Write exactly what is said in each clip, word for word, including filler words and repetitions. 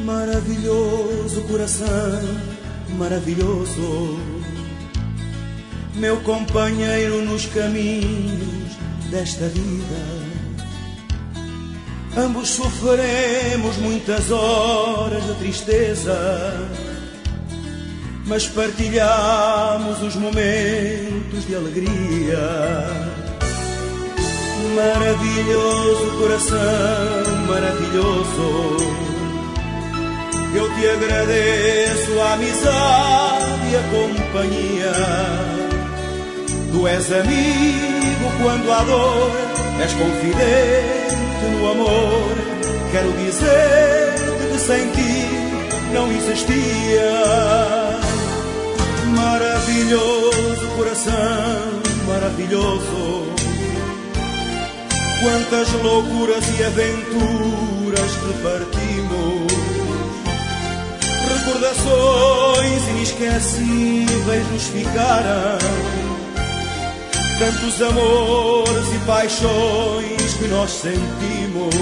Maravilhoso coração, maravilhoso, meu companheiro nos caminhos desta vida. Ambos sofreremos muitas horas de tristeza, mas partilhamos os momentos de alegria. Maravilhoso coração, maravilhoso, eu te agradeço a amizade e a companhia. Tu és amigo quando há dor, és confidente no amor. Quero dizer-te que sem ti não existia. Maravilhoso coração, maravilhoso, quantas loucuras e aventuras repartimos. Recordações inesquecíveis nos ficaram, tantos amores e paixões que nós sentimos.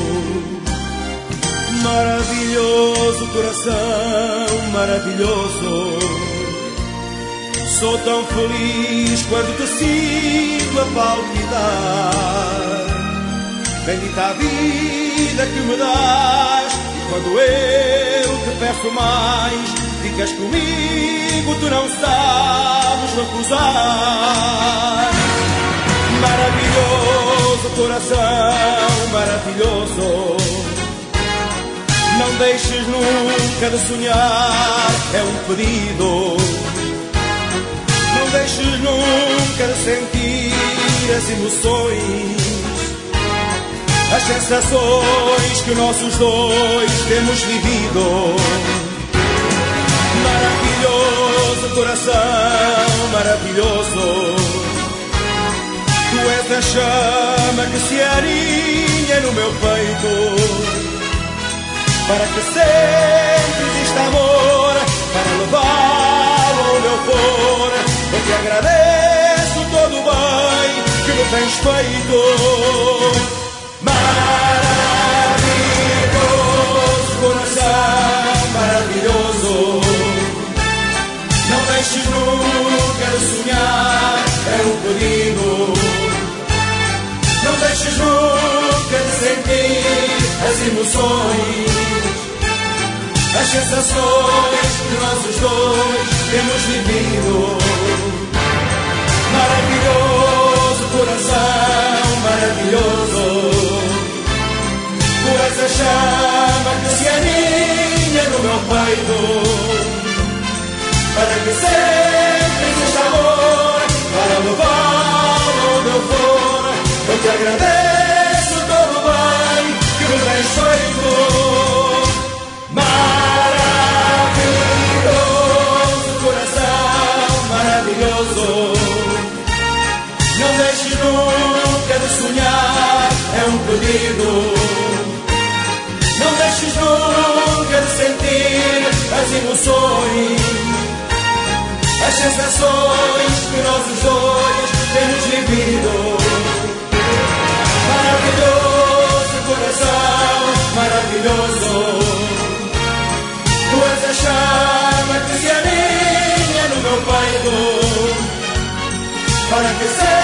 Maravilhoso coração, maravilhoso, sou tão feliz quando te sinto a palpitar. Bendita a vida que me dás, e quando eu te peço mais, ficas comigo, tu não sabes recusar. Maravilhoso coração, maravilhoso, não deixes nunca de sonhar, é um pedido. Não deixes nunca de sentir as emoções, as sensações que nossos dois temos vivido. Maravilhoso coração, maravilhoso, tu és a chama que se arinha no meu peito, para que sempre exista amor, para levá-lo onde eu for. Eu te agradeço todo o bem que me tens feito. Maravilhoso coração, maravilhoso, não deixes nunca de sonhar, é um pedido. Não deixes nunca de sentir as emoções, as sensações que nós os dois temos vivido. Maravilhoso coração, maravilhoso, tu és a chama que se aninha no meu peito, para que sempre exista amor, para levá-lo onde eu for. Eu te agradeço todo o bem que me tens feito. Maravilhoso coração, maravilhoso, não deixes nunca de sonhar, é um pedido. Não deixes nunca de sentir as emoções, as sensações que nós os dois temos vivido. Maravilhoso coração, maravilhoso, tu és a chama que se aninha no meu peito, para que seja